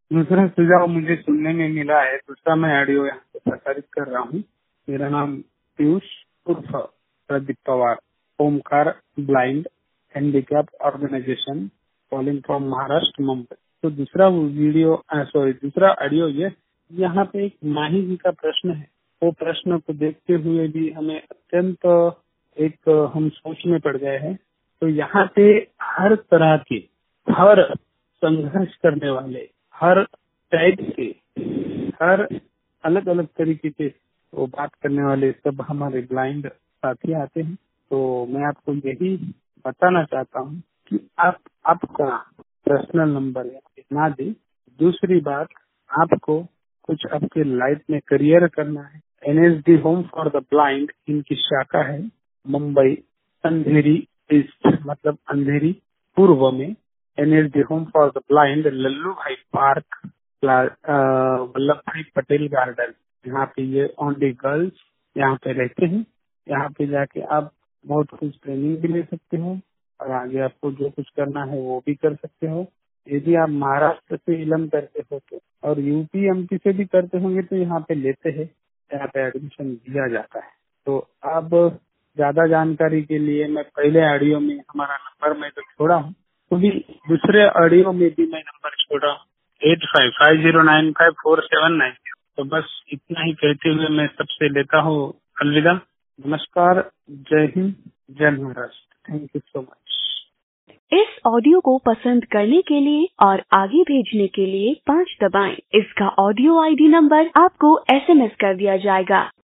दूसरा सुझाव मुझे सुनने में मिला है, दूसरा मैं ऑडियो यहाँ पे प्रसारित कर रहा हूँ। मेरा नाम पीयूष उर्फ Pradeep Pawar, Omkar blind handicap organisation calling from Maharashtra Mumbai. तो दूसरा ऑडियो ये, यहाँ पे एक माही जी का प्रश्न है। वो प्रश्न को देखते हुए भी हमें अत्यंत हम सोच में पड़ गए हैं। तो यहाँ पे हर तरह के, हर संघर्ष करने वाले, हर टाइप के, हर अलग अलग तरीके के वो बात करने वाले सब हमारे ब्लाइंड साथी आते हैं। तो मैं आपको यही बताना चाहता हूँ कि आप आपका पर्सनल नंबर ना दे। दूसरी बात, आपको कुछ आपके लाइफ में करियर करना है। NSD home for the blind इनकी शाखा है मुंबई अंधेरी ईस्ट, मतलब अंधेरी पूर्व में। NSD home for the blind, Lallubhai park, Vallabh भाई पटेल गार्डन। यहाँ पे ये ओनली गर्ल्स यहाँ पे रहते हैं। यहाँ पे जाके आप बहुत कुछ ट्रेनिंग भी ले सकते हो और आगे आपको जो कुछ करना है वो भी कर सकते हो। यदि आप महाराष्ट्र से इलम करते हो तो, और यूपी एमपी से भी करते होंगे तो यहाँ पे लेते हैं, यहाँ पे एडमिशन दिया जाता है। तो अब ज्यादा जानकारी के लिए मैं पहले ऑडियो में हमारा नंबर मैं तो छोड़ा हूँ, तो भी दूसरे ऑडियो में भी मैं नंबर छोड़ा हूँ 8550954790। तो बस इतना ही कहते हुए मैं सबसे लेता हूँ अलविदा। नमस्कार, जय हिंद, जय Maharashtra. Thank you so much. इस ऑडियो को पसंद करने के लिए और आगे भेजने के लिए 5 दबाएं। इसका ऑडियो आईडी नंबर आपको एसएमएस कर दिया जाएगा।